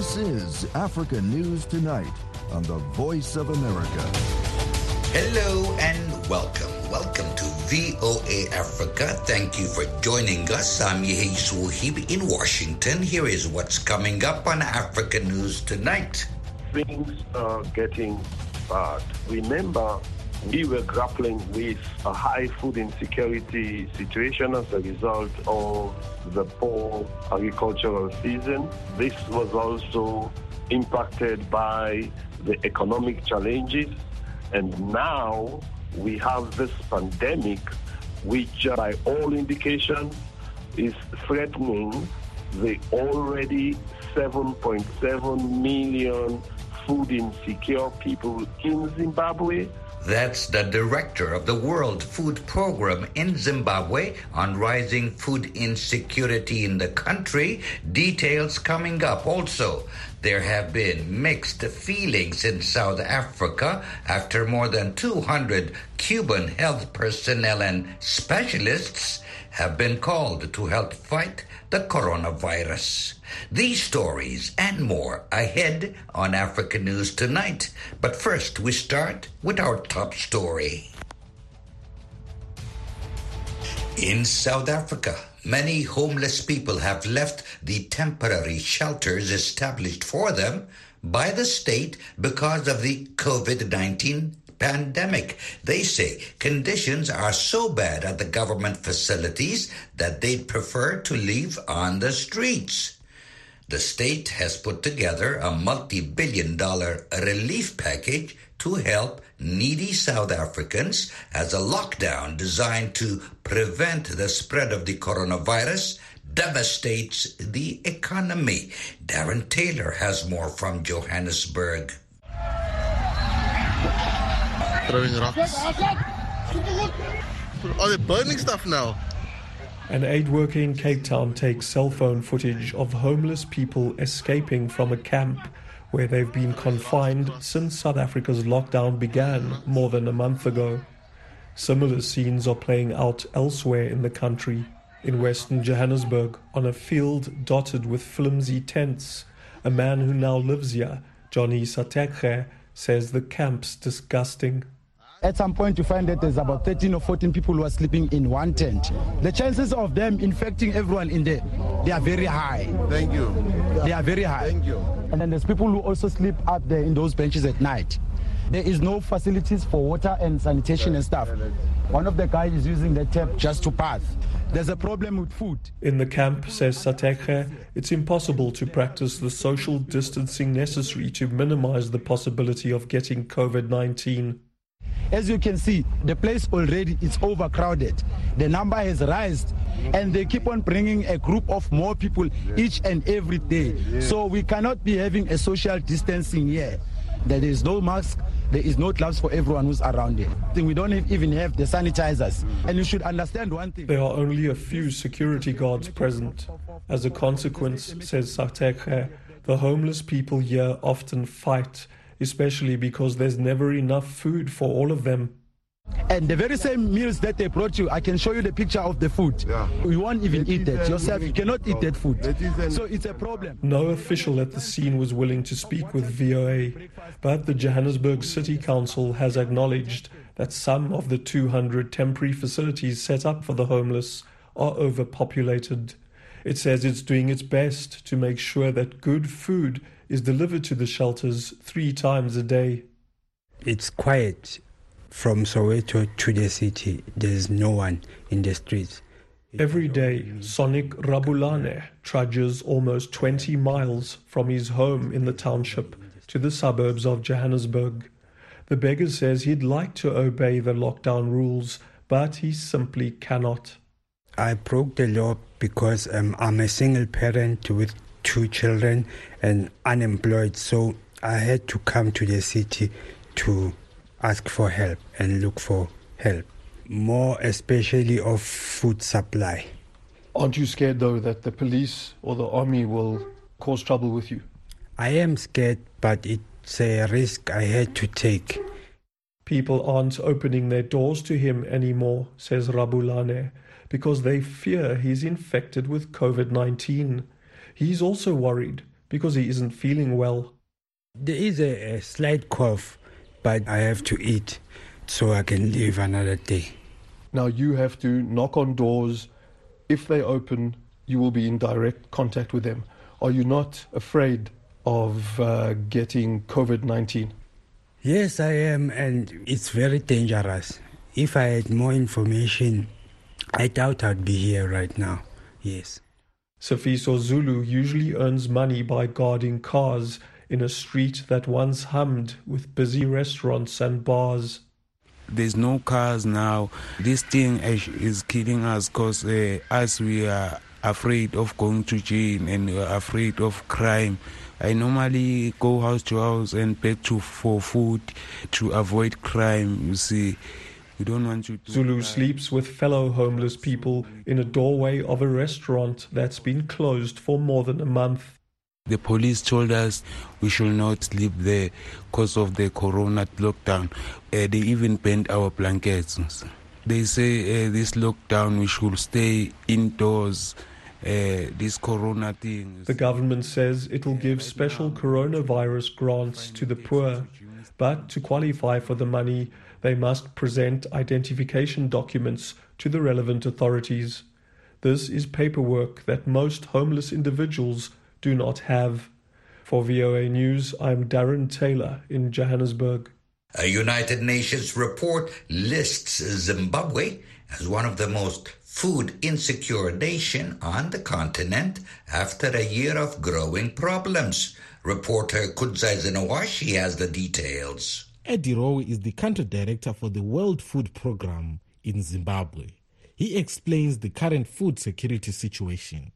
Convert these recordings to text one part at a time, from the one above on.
This is Africa News Tonight on the Voice of America. Hello and welcome. Welcome to VOA Africa. Thank you for joining us. I'm Yehi Suhib in Washington. Here is what's coming up on Africa News Tonight. Things are getting bad. Remember, we were grappling with a high food insecurity situation as a result of the poor agricultural season. This was also impacted by the economic challenges. And now we have this pandemic, which by all indications is threatening the already 7.7 million food insecure people in Zimbabwe. That's the director of the World Food Program in Zimbabwe on rising food insecurity in the country. Details coming up. Also, there have been mixed feelings in South Africa after more than 200 Cuban health personnel and specialists have been called to help fight the coronavirus. These stories and more ahead on Africa News Tonight. But first, we start with our top story. In South Africa, many homeless people have left the temporary shelters established for them by the state because of the COVID-19 pandemic. They say conditions are so bad at the government facilities that they'd prefer to live on the streets. The state has put together a multi-billion-dollar relief package to help needy South Africans as a lockdown designed to prevent the spread of the coronavirus devastates the economy. Darren Taylor has more from Johannesburg. Throwing rocks. Oh, they're burning stuff now. An aid worker in Cape Town takes cell phone footage of homeless people escaping from a camp where they've been confined since South Africa's lockdown began more than a month ago. Similar scenes are playing out elsewhere in the country. In Western Johannesburg, on a field dotted with flimsy tents, a man who now lives here, Johnny Satekhe, says the camp's disgusting. At some point, you find that there's about 13 or 14 people who are sleeping in one tent. The chances of them infecting everyone in there, they are very high. Thank you. They are very high. Thank you. And then there's people who also sleep up there in those benches at night. There is no facilities for water and sanitation and stuff. One of the guys is using the tap just to pass. There's a problem with food. In the camp, says Satekhe, it's impossible to practice the social distancing necessary to minimize the possibility of getting COVID-19. As you can see, the place already is overcrowded. The number has risen, and they keep on bringing a group of more people each and every day. So we cannot be having a social distancing here. There is no mask, there is no gloves for everyone who's around here. We don't even have the sanitizers. And you should understand one thing. There are only a few security guards present. As a consequence, says Satekhe, the homeless people here often fight, especially because there's never enough food for all of them. And the very same meals that they brought you, I can show you the picture of the food. Yeah. You won't even eat that yourself. You cannot eat that food. So it's a problem. No official at the scene was willing to speak with VOA, but the Johannesburg City Council has acknowledged that some of the 200 temporary facilities set up for the homeless are overpopulated. It says it's doing its best to make sure that good food is delivered to the shelters 3 times a day. It's quiet from Soweto to the city. There's no one in the streets. Every day, Sonic Rabulane trudges almost 20 miles from his home in the township to the suburbs of Johannesburg. The beggar says he'd like to obey the lockdown rules, but he simply cannot. I broke the law because I'm a single parent with 2 children and unemployed, so I had to come to the city to ask for help and look for help, more especially of food supply. Aren't you scared though that the police or the army will cause trouble with you? I am scared, but it's a risk I had to take. People aren't opening their doors to him anymore, says Rabulane, because they fear he's infected with COVID-19. He's also worried because he isn't feeling well. There is a slight cough, but I have to eat so I can live another day. Now you have to knock on doors. If they open, you will be in direct contact with them. Are you not afraid of getting COVID-19? Yes, I am, and it's very dangerous. If I had more information, I doubt I'd be here right now. Yes. Sifiso Zulu usually earns money by guarding cars in a street that once hummed with busy restaurants and bars. There's no cars now. This thing is killing us because as we are afraid of going to jail and we are afraid of crime. I normally go house to house and beg for food to avoid crime, you see. We don't want you to... Zulu sleeps with fellow homeless people in a doorway of a restaurant that's been closed for more than a month. The police told us we should not sleep there because of the corona lockdown. They even banned our blankets. They say this lockdown we should stay indoors. This corona thing. The government says it will give special coronavirus grants to the poor, but to qualify for the money, they must present identification documents to the relevant authorities. This is paperwork that most homeless individuals do not have. For VOA News, I'm Darren Taylor in Johannesburg. A United Nations report lists Zimbabwe as one of the most food insecure nation on the continent after a year of growing problems. Reporter Kudzai Zinawashi has the details. Eddie Rowe is the country director for the World Food Programme in Zimbabwe. He explains the current food security situation.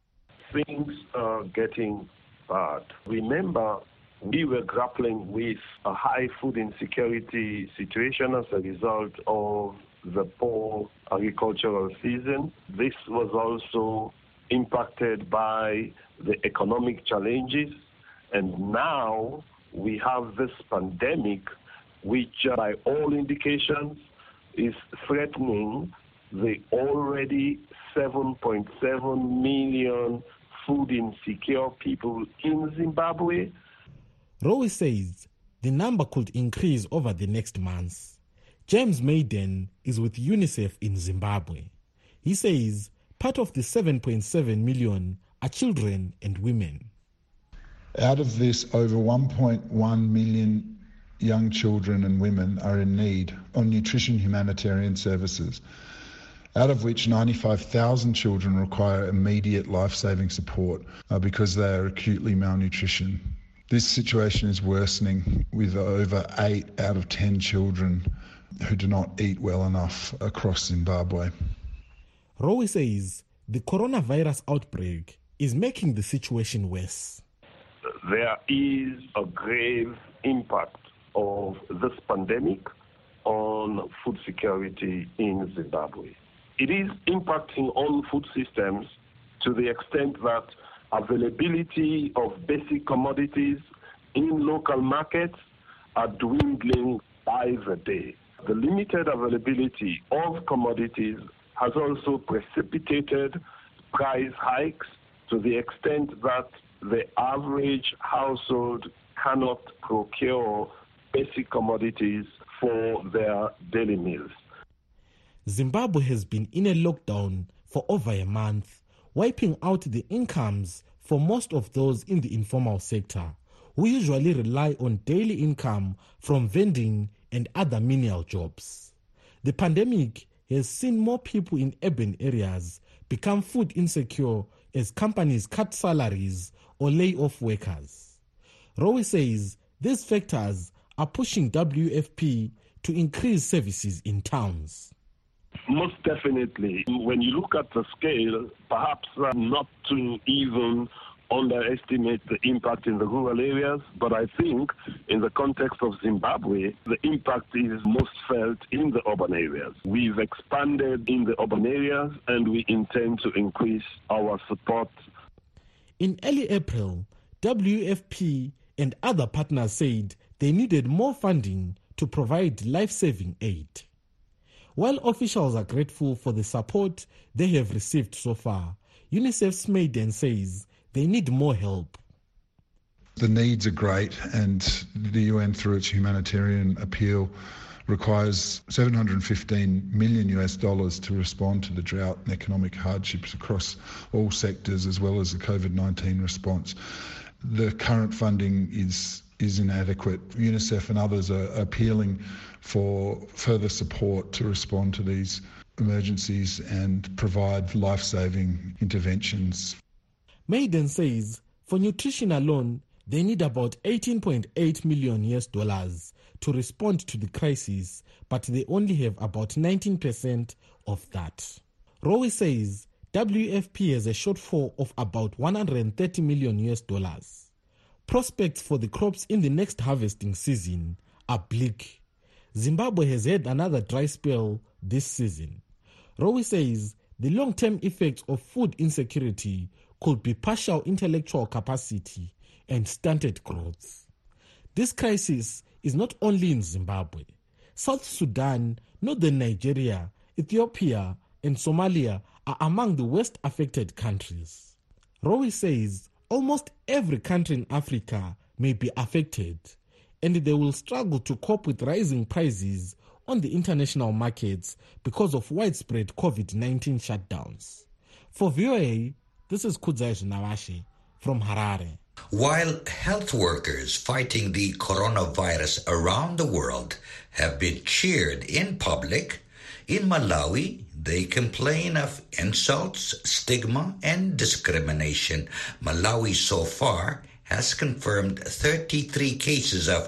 Things are getting bad. Remember, we were grappling with a high food insecurity situation as a result of the poor agricultural season. This was also impacted by the economic challenges. And now we have this pandemic, which by all indications is threatening the already 7.7 million food insecure people in Zimbabwe. Rowe says the number could increase over the next months. James Maiden is with UNICEF in Zimbabwe. He says part of the 7.7 million are children and women. Out of this, over 1.1 million young children and women are in need of nutrition humanitarian services, out of which 95,000 children require immediate life-saving support because they are acutely malnutrition. This situation is worsening with over 8 out of 10 children who do not eat well enough across Zimbabwe. Rowe says the coronavirus outbreak is making the situation worse. There is a grave impact of this pandemic on food security in Zimbabwe. It is impacting on food systems to the extent that availability of basic commodities in local markets are dwindling by the day. The limited availability of commodities has also precipitated price hikes to the extent that the average household cannot procure basic commodities for their daily meals. Zimbabwe has been in a lockdown for over a month, wiping out the incomes for most of those in the informal sector, who usually rely on daily income from vending and other menial jobs. The pandemic has seen more people in urban areas become food insecure as companies cut salaries or lay off workers. Rowe says these factors are pushing WFP to increase services in towns. Most definitely. When you look at the scale, perhaps not to even underestimate the impact in the rural areas, but I think in the context of Zimbabwe, the impact is most felt in the urban areas. We've expanded in the urban areas and we intend to increase our support. In early April, WFP and other partners said they needed more funding to provide life-saving aid. While officials are grateful for the support they have received so far, UNICEF's Maiden says they need more help. The needs are great, and the UN, through its humanitarian appeal, requires $715 million to respond to the drought and economic hardships across all sectors, as well as the COVID-19 response. The current funding is inadequate. UNICEF and others are appealing for further support to respond to these emergencies and provide life-saving interventions. Maiden says for nutrition alone, they need about $18.8 million to respond to the crisis, but they only have about 19% of that. Rowe says WFP has a shortfall of about $130 million. Prospects for the crops in the next harvesting season are bleak. Zimbabwe has had another dry spell this season. Rowe says the long-term effects of food insecurity could be partial intellectual capacity and stunted growth. This crisis is not only in Zimbabwe. South Sudan, northern Nigeria, Ethiopia, and Somalia are among the worst affected countries. Rowe says almost every country in Africa may be affected, and they will struggle to cope with rising prices on the international markets because of widespread COVID-19 shutdowns. For VOA, this is Kudzai Nawashe from Harare. While health workers fighting the coronavirus around the world have been cheered in public, in Malawi, they complain of insults, stigma, and discrimination. Malawi so far has confirmed 33 cases of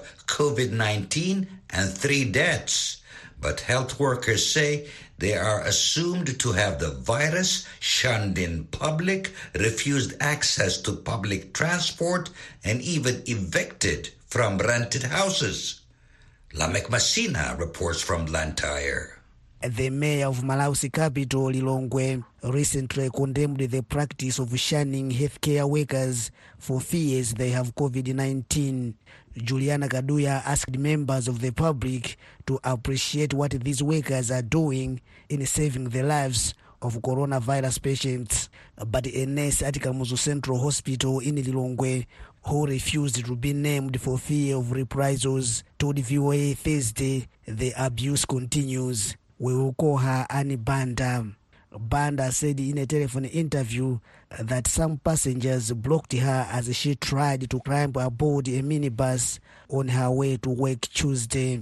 COVID-19 and 3 deaths. But health workers say they are assumed to have the virus, shunned in public, refused access to public transport, and even evicted from rented houses. Lamek Masina reports from Blantyre. The mayor of Malawi's capital, Lilongwe, recently condemned the practice of shunning healthcare workers for fears they have COVID-19. Juliana Kaduya asked members of the public to appreciate what these workers are doing in saving the lives of coronavirus patients. But a nurse at Kamuzu Central Hospital in Lilongwe, who refused to be named for fear of reprisals, told VOA Thursday the abuse continues. We will call her Annie Banda. Banda said in a telephone interview that some passengers blocked her as she tried to climb aboard a minibus on her way to work Tuesday.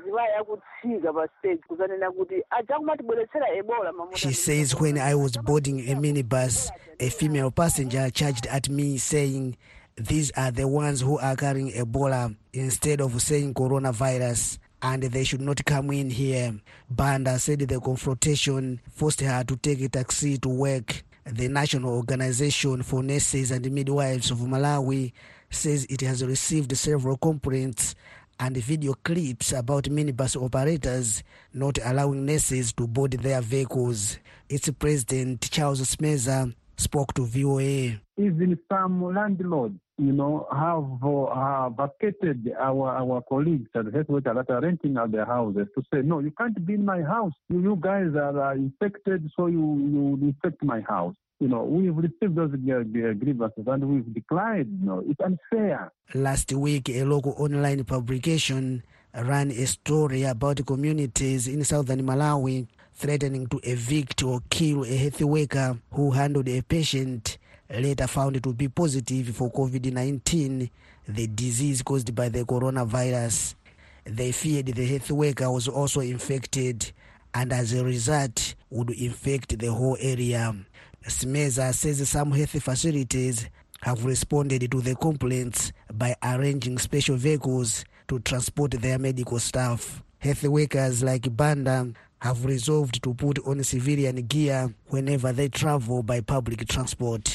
She says, when I was boarding a minibus, a female passenger charged at me saying, "These are the ones who are carrying Ebola," instead of saying coronavirus, and they should not come in here. Banda said the confrontation forced her to take a taxi to work. The National Organization for Nurses and Midwives of Malawi says it has received several complaints and video clips about minibus operators not allowing nurses to board their vehicles. Its president, Charles Smeza, spoke to VOA. Even some landlords, have vacated our colleagues at the health workers that are renting out their houses to say, no, you can't be in my house. You guys are infected, so you infect my house. We've received those grievances and we've declined. It's unfair. Last week, a local online publication ran a story about communities in southern Malawi threatening to evict or kill a health worker who handled a patient later found to be positive for COVID-19, the disease caused by the coronavirus. They feared the health worker was also infected and as a result would infect the whole area. Smeza says some health facilities have responded to the complaints by arranging special vehicles to transport their medical staff. Health workers like Banda have resolved to put on civilian gear whenever they travel by public transport.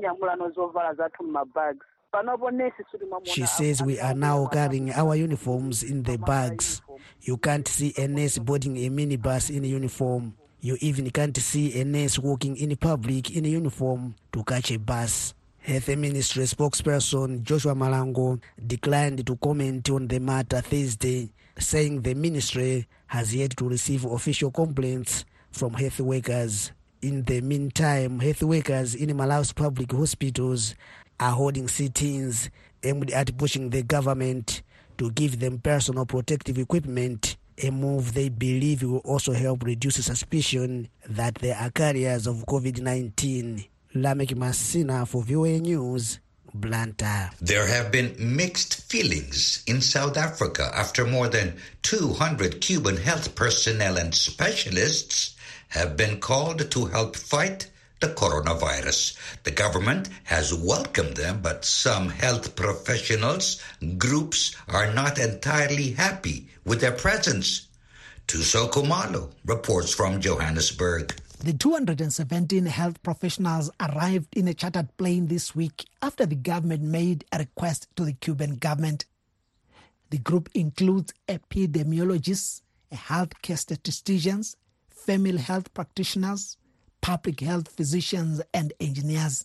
She says we are now carrying our uniforms in the bags. You can't see a nurse boarding a minibus in uniform. You even can't see a nurse walking in public in uniform to catch a bus. Health Ministry spokesperson Joshua Malango declined to comment on the matter Thursday, saying the ministry has yet to receive official complaints from health workers. In the meantime, health workers in Malawi's public hospitals are holding sit-ins aimed at pushing the government to give them personal protective equipment, a move they believe will also help reduce suspicion that they are carriers of COVID-19. Lamek Masina for VOA News, Blantyre. There have been mixed feelings in South Africa after more than 200 Cuban health personnel and specialists have been called to help fight the coronavirus. The government has welcomed them, but some health professionals groups are not entirely happy with their presence. Tuso Kumalo reports from Johannesburg. The 217 health professionals arrived in a chartered plane this week after the government made a request to the Cuban government. The group includes epidemiologists, healthcare statisticians, family health practitioners, public health physicians and engineers.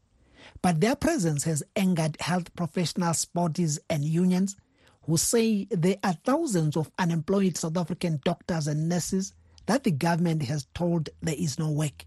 But their presence has angered health professionals, bodies and unions who say there are thousands of unemployed South African doctors and nurses that the government has told there is no work.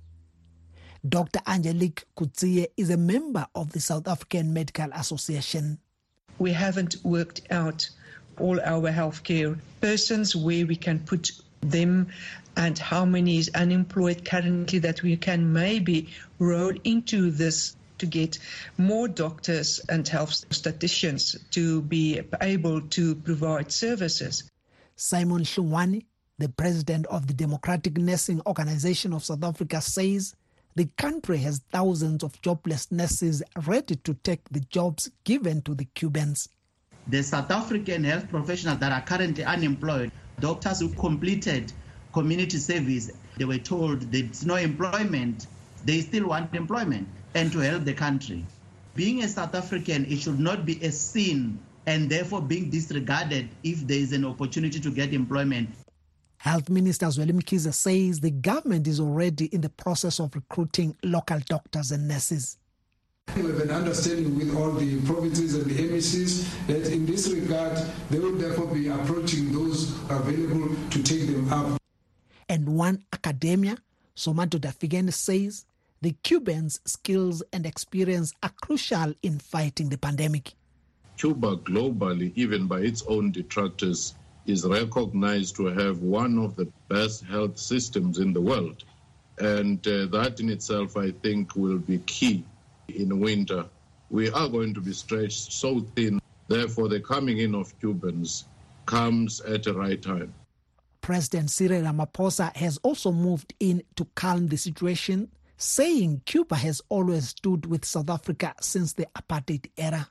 Dr. Angelique Kutsie is a member of the South African Medical Association. We haven't worked out all our healthcare persons, where we can put them and how many is unemployed currently, that we can maybe roll into this to get more doctors and health statisticians to be able to provide services. Simon Hlungwane, the president of the Democratic Nursing Organization of South Africa, says the country has thousands of jobless nurses ready to take the jobs given to the Cubans. The South African health professionals that are currently unemployed, doctors who completed community service, they were told there's no employment, they still want employment and to help the country. Being a South African, it should not be a sin and therefore being disregarded if there is an opportunity to get employment. Health Minister Zweli Mkhize says the government is already in the process of recruiting local doctors and nurses. We have an understanding with all the provinces and the MECs that in this regard, they will therefore be approaching those available to take them up. And one academia, Somanto Dafigen, says the Cubans' skills and experience are crucial in fighting the pandemic. Cuba globally, even by its own detractors, is recognized to have one of the best health systems in the world. And that in itself, I think, will be key in winter. We are going to be stretched so thin. Therefore, the coming in of Cubans comes at the right time. President Cyril Ramaphosa has also moved in to calm the situation, saying Cuba has always stood with South Africa since the apartheid era.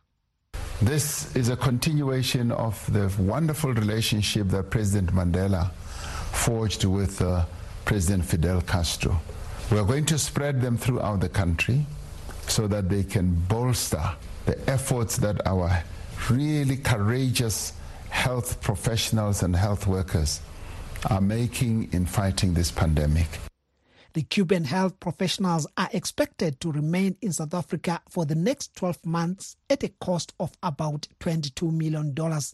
This is a continuation of the wonderful relationship that President Mandela forged with President Fidel Castro. We are going to spread them throughout the country so that they can bolster the efforts that our really courageous health professionals and health workers are making in fighting this pandemic. The Cuban health professionals are expected to remain in South Africa for the next 12 months at a cost of about $22 million. Tuso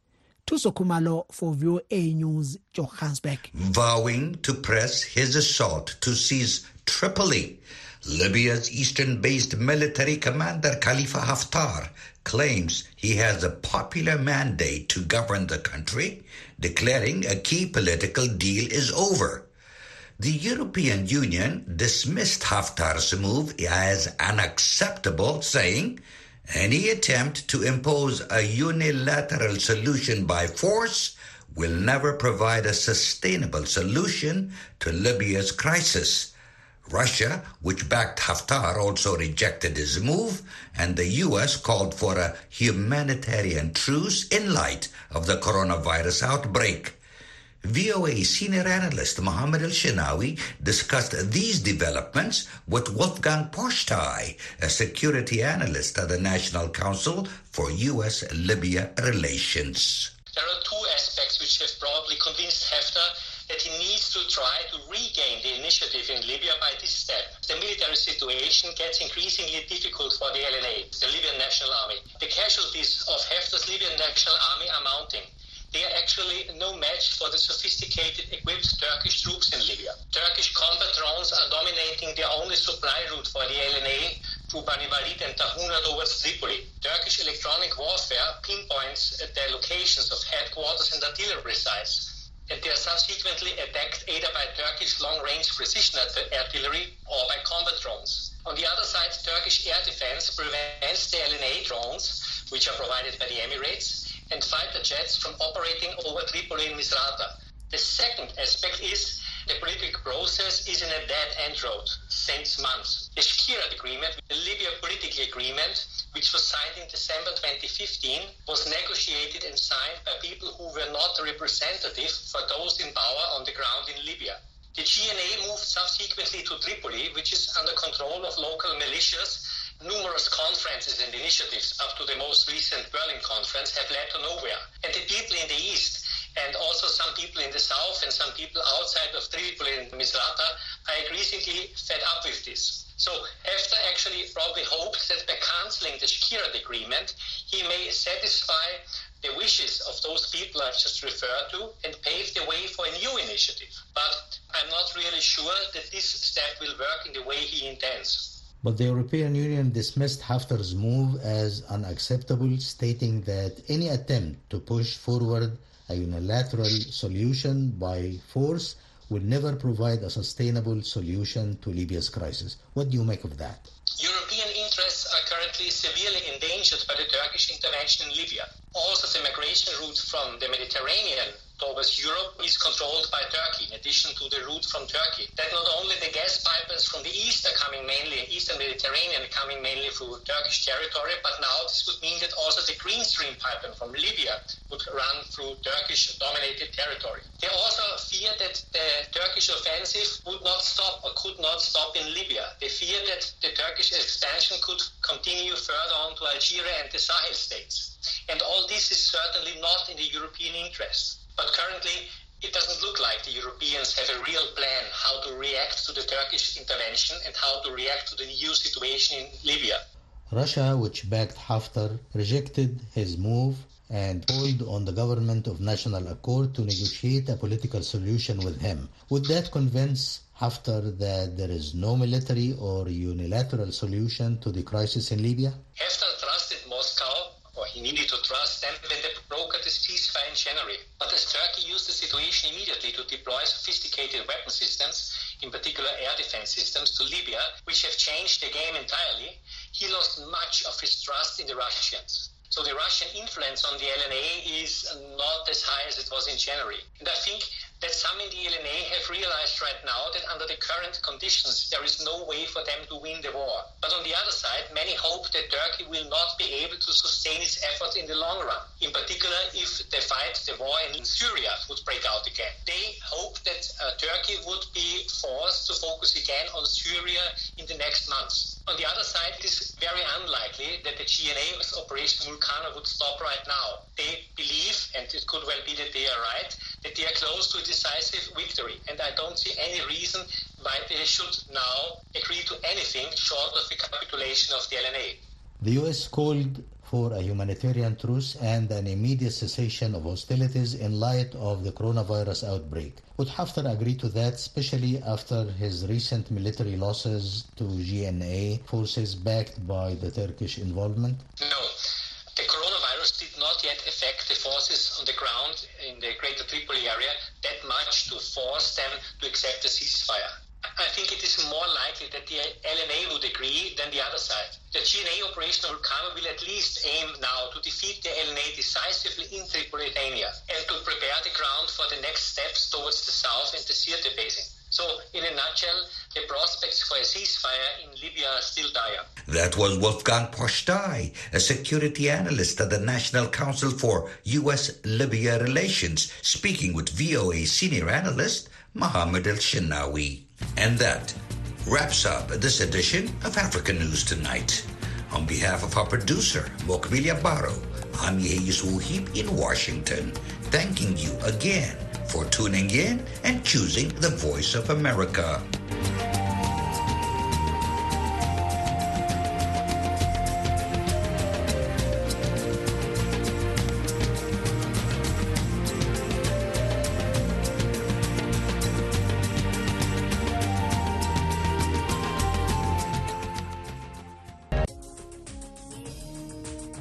Kumalo for VOA News, Johannesburg. Vowing to press his assault to seize Tripoli, Libya's eastern-based military commander Khalifa Haftar claims he has a popular mandate to govern the country, declaring a key political deal is over. The European Union dismissed Haftar's move as unacceptable, saying any attempt to impose a unilateral solution by force will never provide a sustainable solution to Libya's crisis. Russia, which backed Haftar, also rejected his move, and the U.S. called for a humanitarian truce in light of the coronavirus outbreak. VOA senior analyst Mohammed El-Shinawi discussed these developments with Wolfgang Poschtai, a security analyst at the National Council for U.S.-Libya Relations. There are two aspects which have probably convinced Haftar that he needs to try to regain the initiative in Libya by this step. The military situation gets increasingly difficult for the LNA, the Libyan National Army. The casualties of Haftar's Libyan National Army are mounting. They are actually no match for the sophisticated equipped Turkish troops in Libya. Turkish combat drones are dominating the only supply route for the LNA through Bani Walid and Tahuna towards Tripoli. Turkish electronic warfare pinpoints the locations of headquarters and artillery sites, and they are subsequently attacked either by Turkish long-range precision artillery or by combat drones. On the other side, Turkish air defense prevents the LNA drones, which are provided by the Emirates, and fighter jets from operating over Tripoli and Misrata. The second aspect is the political process is in a dead-end road since months. The Shkirat Agreement, the Libya political agreement, which was signed in December 2015, was negotiated and signed by people who were not representative for those in power on the ground in Libya. The GNA moved subsequently to Tripoli, which is under control of local militias. Numerous conferences and initiatives up to the most recent Berlin conference have led to nowhere. And the people in the east, and also some people in the south and some people outside of Tripoli and Misrata are increasingly fed up with this. So Haftar actually probably hopes that by cancelling the Shkirat Agreement, he may satisfy the wishes of those people I've just referred to and pave the way for a new initiative. But I'm not really sure that this step will work in the way he intends. But the European Union dismissed Haftar's move as unacceptable, stating that any attempt to push forward a unilateral solution by force will never provide a sustainable solution to Libya's crisis. What do you make of that? European interests are currently severely endangered by the Turkish intervention in Libya. Also, the migration route from the Mediterranean towards Europe is controlled by Turkey, in addition to the route from Turkey. That not only the gas pipelines from the east are coming mainly, eastern Mediterranean coming mainly through Turkish territory, but now this would mean that also the Green Stream pipeline from Libya would run through Turkish-dominated territory. They also fear that the Turkish offensive would not stop or could not stop in Libya. They fear that the Turkish expansion could continue further on to Algeria and the Sahel states. And all this is certainly not in the European interest. But currently, it doesn't look like the Europeans have a real plan how to react to the Turkish intervention and how to react to the new situation in Libya. Russia, which backed Haftar, rejected his move and called on the government of national accord to negotiate a political solution with him. Would that convince Haftar that there is no military or unilateral solution to the crisis in Libya? Haftar trusted Moscow, or he needed to trust them, when they brokered the ceasefire in January. But as Turkey used the situation immediately to deploy sophisticated weapon systems, in particular air defense systems, to Libya, which have changed the game entirely, he lost much of his trust in the Russians. So the Russian influence on the LNA is not as high as it was in January. And I think that some in the LNA have realized right now that under the current conditions, there is no way for them to win the war. But on the other side, many hope that Turkey will not be able to sustain its efforts in the long run. In particular, if the war in Syria would break out again. They hope that Turkey would be forced to focus again on Syria in the next months. On the other side, it is very unlikely that the GNA's Operation Vulcano would stop right now. They believe, and it could well be that they are right, that they are close to a decisive victory. And I don't see any reason why they should now agree to anything short of the capitulation of the LNA. The U.S. called for a humanitarian truce and an immediate cessation of hostilities in light of the coronavirus outbreak. Would Haftar agree to that, especially after his recent military losses to GNA forces backed by the Turkish involvement? No. The coronavirus did not yet affect the forces on the ground in the Greater Tripoli area that much to force them to accept a ceasefire. I think it is more likely that the LNA would agree than the other side. The GNA Operation Vulcano will at least aim now to defeat the LNA decisively in Tripolitania and to prepare the ground for the next steps towards the south and the Sirte Basin. So, in a nutshell, the prospects for a ceasefire in Libya are still dire. That was Wolfgang Postai, a security analyst at the National Council for U.S.-Libya Relations, speaking with VOA senior analyst Mohammed El-Shinawi. And that wraps up this edition of African News Tonight. On behalf of our producer, Mokbilia Baro, I'm Yehius Wuhib in Washington, thanking you again for tuning in and choosing the Voice of America.